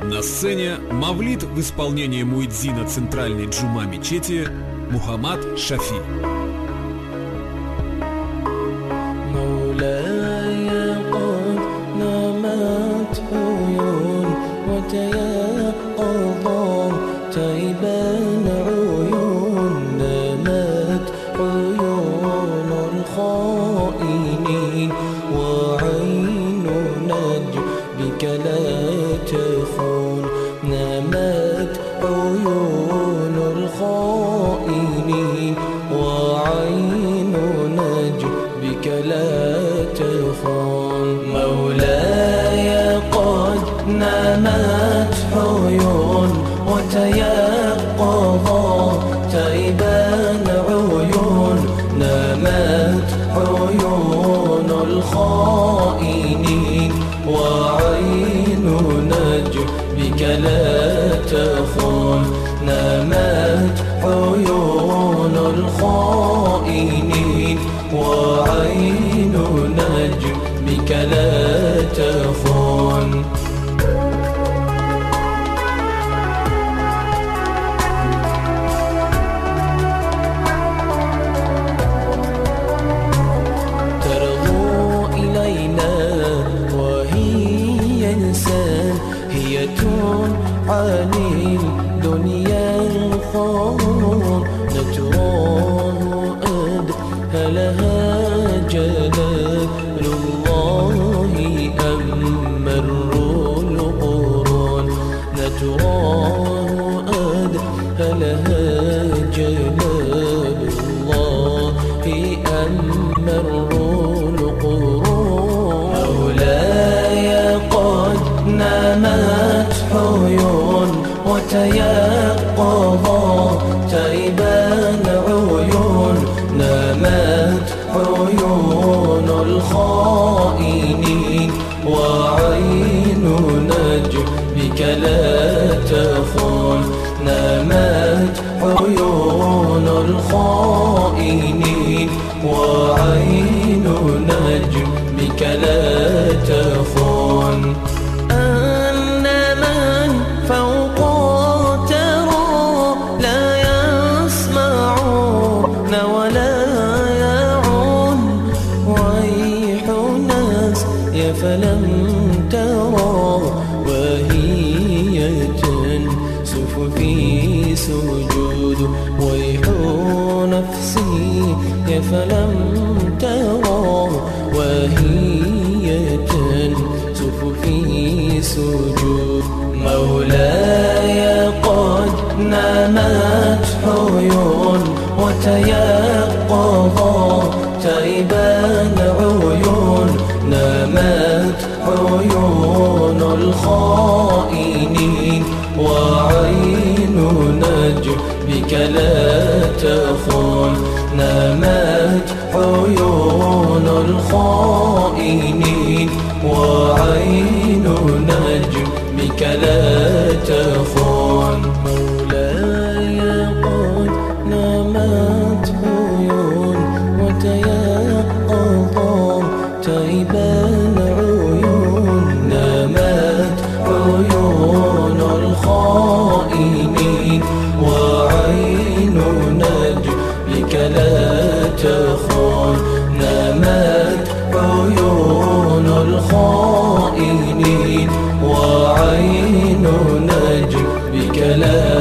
На сцене мавлид в исполнении муэдзина центральной джума мечети Мухаммад Шафи. نامت عيون الخائنين وعين نجبك لا تخون. مولاي قد نامت عيون وتيقظت إبان عيون. نامت عيون الخائنين وعين نجبك لا تخون. نامت عيون الخائنين وعين نجبك لا تخون. عن الدنيا الخور نتراه أدهلها جلال الله أم مر القرون. نتراه أدهلها جلال الله أم مر القرون. مولاي قد نامت عيون وتيقظت إبان عيون. نامت عيون الخائنين وعين نجبك لا تخون. نامت عيون الخائنين وعين نجبك لا تخون. فلم ترى وهي تنسف في سجود. ويح نفسي فلم ترى وهي تنسف في سجود. مولاي قد نامت عيون وتيقظت إبان عيون. نامت عيون الخائنين وعين نجبك لا تخون. نامت عيون الخائنين وعين نجبك لا تخون. مولاي قد نامت عيون وتيقظت إبان عيون. نامت عيون الخائنين وعين نجبك لا تخون. نامت عيون الخائنين وعين نجبك لا